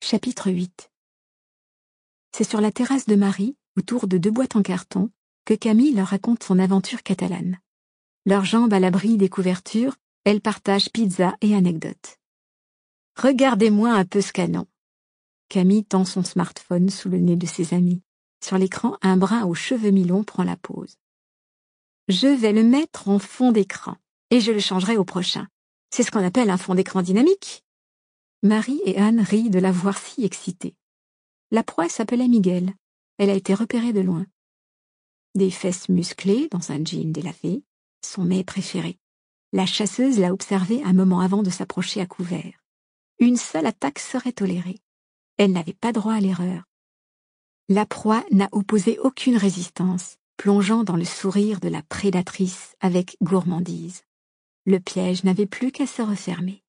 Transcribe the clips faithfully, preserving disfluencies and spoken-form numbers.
Chapitre huit. C'est sur la terrasse de Marie, autour de deux boîtes en carton, que Camille leur raconte son aventure catalane. Leurs jambes à l'abri des couvertures, elles partagent pizza et anecdotes. « Regardez-moi un peu ce canon !» Camille tend son smartphone sous le nez de ses amis. Sur l'écran, un brun aux cheveux mi-longs prend la pose. « Je vais le mettre en fond d'écran, et je le changerai au prochain. C'est ce qu'on appelle un fond d'écran dynamique. » Marie et Anne rient de la voir si excitée. La proie s'appelait Miguel. Elle a été repérée de loin. Des fesses musclées dans un jean délavé, son mets préféré. La chasseuse l'a observé un moment avant de s'approcher à couvert. Une seule attaque serait tolérée. Elle n'avait pas droit à l'erreur. La proie n'a opposé aucune résistance, plongeant dans le sourire de la prédatrice avec gourmandise. Le piège n'avait plus qu'à se refermer.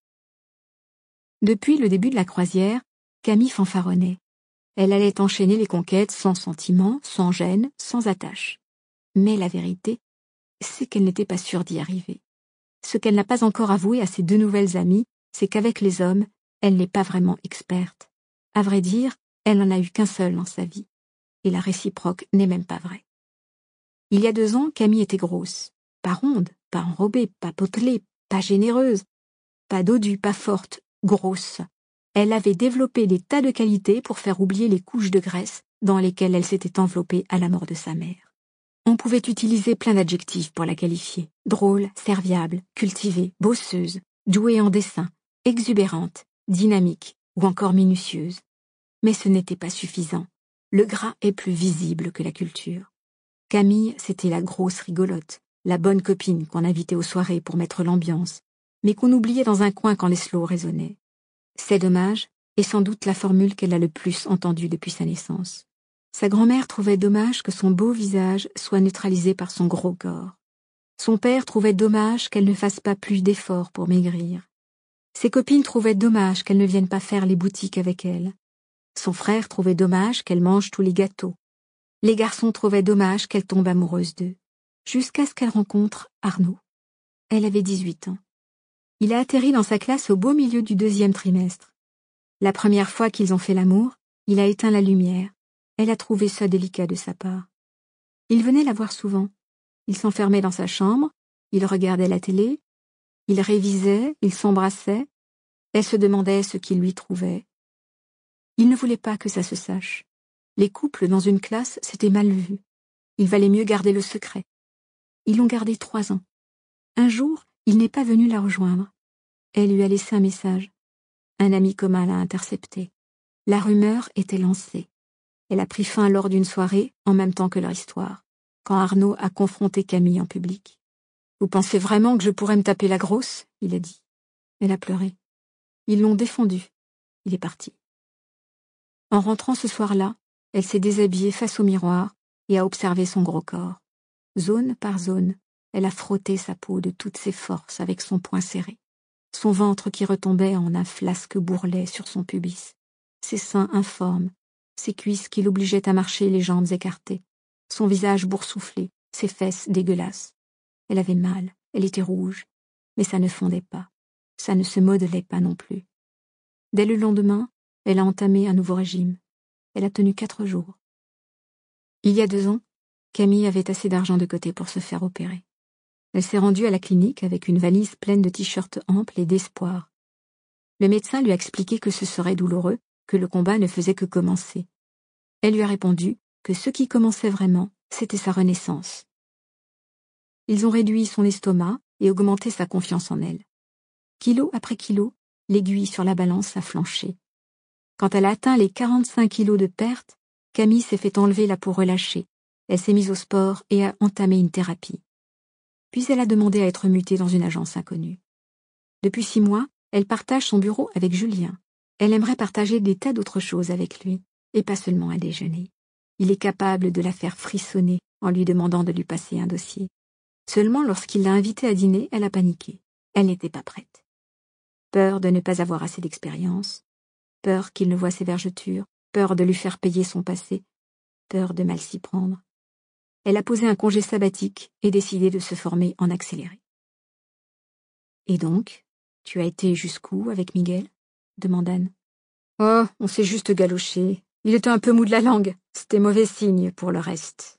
Depuis le début de la croisière, Camille fanfaronnait. Elle allait enchaîner les conquêtes sans sentiment, sans gêne, sans attache. Mais la vérité, c'est qu'elle n'était pas sûre d'y arriver. Ce qu'elle n'a pas encore avoué à ses deux nouvelles amies, c'est qu'avec les hommes, elle n'est pas vraiment experte. À vrai dire, elle n'en a eu qu'un seul dans sa vie. Et la réciproque n'est même pas vraie. Il y a deux ans, Camille était grosse. Pas ronde, pas enrobée, pas potelée, pas généreuse, pas dodue, pas forte, grosse. Elle avait développé des tas de qualités pour faire oublier les couches de graisse dans lesquelles elle s'était enveloppée à la mort de sa mère. On pouvait utiliser plein d'adjectifs pour la qualifier. Drôle, serviable, cultivée, bosseuse, douée en dessin, exubérante, dynamique ou encore minutieuse. Mais ce n'était pas suffisant. Le gras est plus visible que la culture. Camille, c'était la grosse rigolote, la bonne copine qu'on invitait aux soirées pour mettre l'ambiance, mais qu'on oubliait dans un coin quand les slows résonnaient. C'est dommage, et sans doute la formule qu'elle a le plus entendue depuis sa naissance. Sa grand-mère trouvait dommage que son beau visage soit neutralisé par son gros corps. Son père trouvait dommage qu'elle ne fasse pas plus d'efforts pour maigrir. Ses copines trouvaient dommage qu'elle ne vienne pas faire les boutiques avec elle. Son frère trouvait dommage qu'elle mange tous les gâteaux. Les garçons trouvaient dommage qu'elle tombe amoureuse d'eux. Jusqu'à ce qu'elle rencontre Arnaud. Elle avait dix-huit ans. Il a atterri dans sa classe au beau milieu du deuxième trimestre. La première fois qu'ils ont fait l'amour, il a éteint la lumière. Elle a trouvé ça délicat de sa part. Il venait la voir souvent. Il s'enfermait dans sa chambre, il regardait la télé, il révisait, il s'embrassait. Elle se demandait ce qu'il lui trouvait. Il ne voulait pas que ça se sache. Les couples dans une classe, c'était mal vu. Il valait mieux garder le secret. Ils l'ont gardé trois ans. Un jour, il n'est pas venu la rejoindre. Elle lui a laissé un message. Un ami commun l'a intercepté. La rumeur était lancée. Elle a pris fin lors d'une soirée, en même temps que leur histoire, quand Arnaud a confronté Camille en public. « Vous pensez vraiment que je pourrais me taper la grosse ?» il a dit. Elle a pleuré. Ils l'ont défendu. Il est parti. En rentrant ce soir-là, elle s'est déshabillée face au miroir et a observé son gros corps. Zone par zone, elle a frotté sa peau de toutes ses forces avec son poing serré. Son ventre qui retombait en un flasque bourrelet sur son pubis. Ses seins informes, ses cuisses qui l'obligeaient à marcher les jambes écartées. Son visage boursouflé, ses fesses dégueulasses. Elle avait mal, elle était rouge, mais ça ne fondait pas. Ça ne se modelait pas non plus. Dès le lendemain, elle a entamé un nouveau régime. Elle a tenu quatre jours. Il y a deux ans, Camille avait assez d'argent de côté pour se faire opérer. Elle s'est rendue à la clinique avec une valise pleine de t-shirts amples et d'espoir. Le médecin lui a expliqué que ce serait douloureux, que le combat ne faisait que commencer. Elle lui a répondu que ce qui commençait vraiment, c'était sa renaissance. Ils ont réduit son estomac et augmenté sa confiance en elle. Kilo après kilo, l'aiguille sur la balance a flanché. Quand elle a atteint les quarante-cinq kilos de perte, Camille s'est fait enlever la peau relâchée. Elle s'est mise au sport et a entamé une thérapie. Puis elle a demandé à être mutée dans une agence inconnue. Depuis six mois, elle partage son bureau avec Julien. Elle aimerait partager des tas d'autres choses avec lui, et pas seulement un déjeuner. Il est capable de la faire frissonner en lui demandant de lui passer un dossier. Seulement lorsqu'il l'a invitée à dîner, elle a paniqué. Elle n'était pas prête. Peur de ne pas avoir assez d'expérience, peur qu'il ne voie ses vergetures, peur de lui faire payer son passé, peur de mal s'y prendre. Elle a posé un congé sabbatique et décidé de se former en accéléré. « Et donc, tu as été jusqu'où avec Miguel ?» demande Anne. Oh, on s'est juste galoché. Il était un peu mou de la langue. C'était mauvais signe pour le reste.